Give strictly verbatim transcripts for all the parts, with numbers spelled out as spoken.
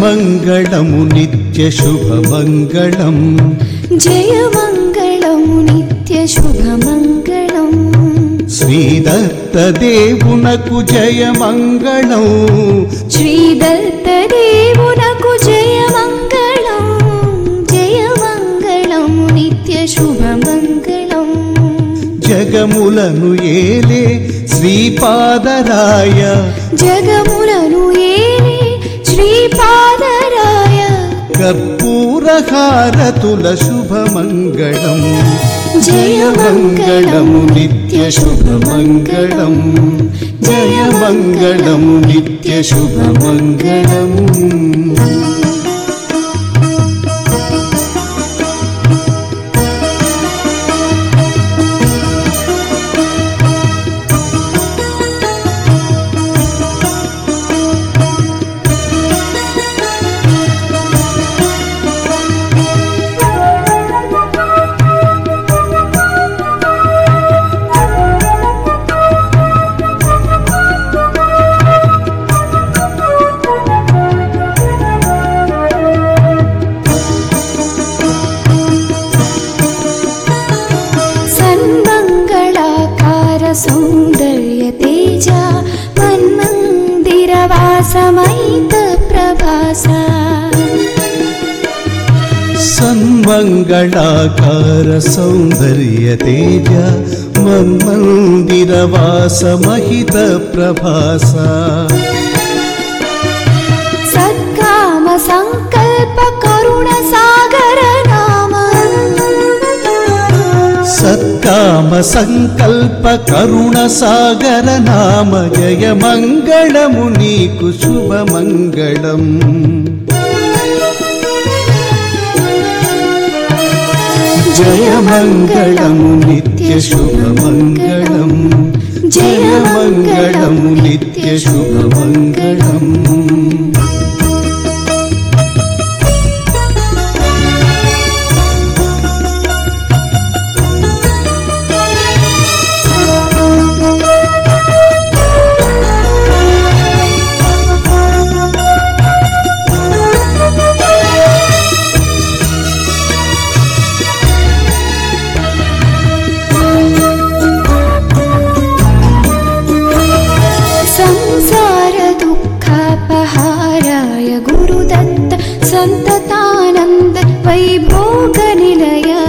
మంగళము నిత్య శుభమంగళం జయ మంగళము నిత్య శుభమంగళం శ్రీదత్త దేవునకు జయ మంగళం శ్రీదత్త దేవునకు జయ మంగళం జయ మంగళము నిత్య శుభమంగళం జగములను ఏలే శ్రీపాదరాయ జగములను ఏలే శ్రీపాదరాయ కర్పూరహారతుల శుభమంగళం జయ మంగళము నిత్య శుభమంగళం జయ మంగళము నిత్య శుభమంగళం सौंदर्य तेजा मन्मन्दिरवासमयित प्रभासा सन्मङ्गलाकार सौंदर्य तेज मन्मन्दिरवासमहित प्रभासा सत्काम संकल्प करुण सागर नाम సత్కామ సంకల్ప కరుణ సాగర నామ జయ మంగళము నీకు శుభమంగళం జయ మంగళము నిత్య శుభమంగళం జయ మంగళము నిత్య శుభమంగళం संततानंद वैभोग निलया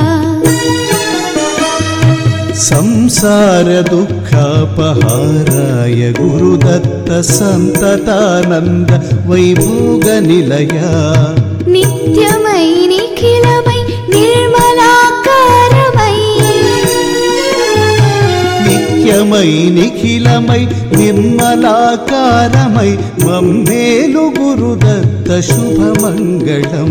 संसार दुःखापहाराय गुरुदत्त संततानंद वैभोग निलया नित्यमयि निखिलमयि निर्मलाकारमयि నిత్యమై నిఖిలమై నిర్మలాకారమై మమ్మేలు గురుదత్త శుభమంగళం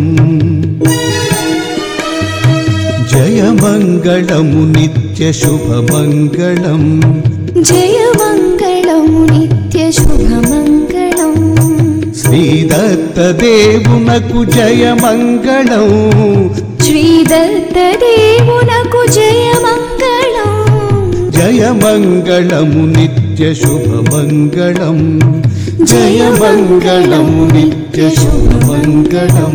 జయ మంగళము నిత్య శుభమంగళం జయ మంగళము నిత్య శుభమంగళం శ్రీదత్త దేవునకు జయ మంగళం శ్రీదత్త దేవునకు జయ మంగళం జయ మంగళము నిత్య శుభమంగళం జయ మంగళము నిత్య శుభమంగళం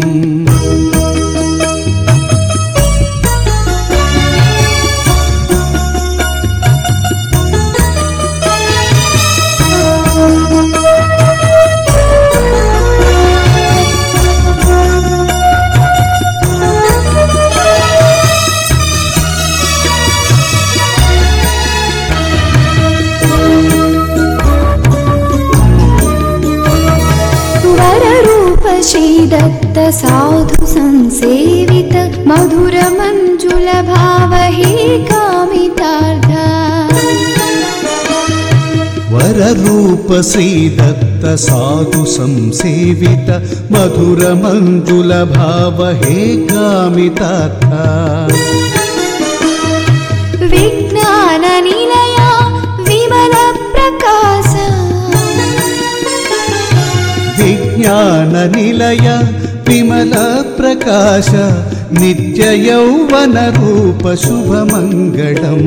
श्रीदत्त साधु संसेवित मधुर मंजुल भाव हे कामितार्थ वररूप श्रीदत्त साधु संसेवित मधुर मंजुल भाव हे कामितार्थ विज्ञान निलया विमल प्रकाश विज्ञान निलय विमल प्रकाश नित्य यौवन रूप शुभमंगलम्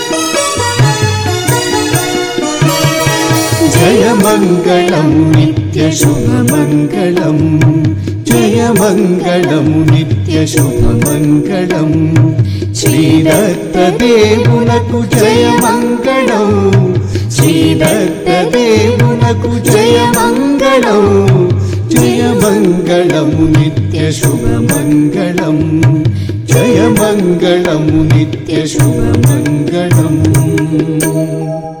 जय मंगलम् నిత్యశుభమంగళం జయమంగళము నిత్యశుభమంగళం శ్రీదత్తదేవునకు జయమంగళం శ్రీదత్తదేవునకు జయమంగళం జయమంగళము నిత్యశుభమంగళం జయమంగళము నిత్యశుభమంగళం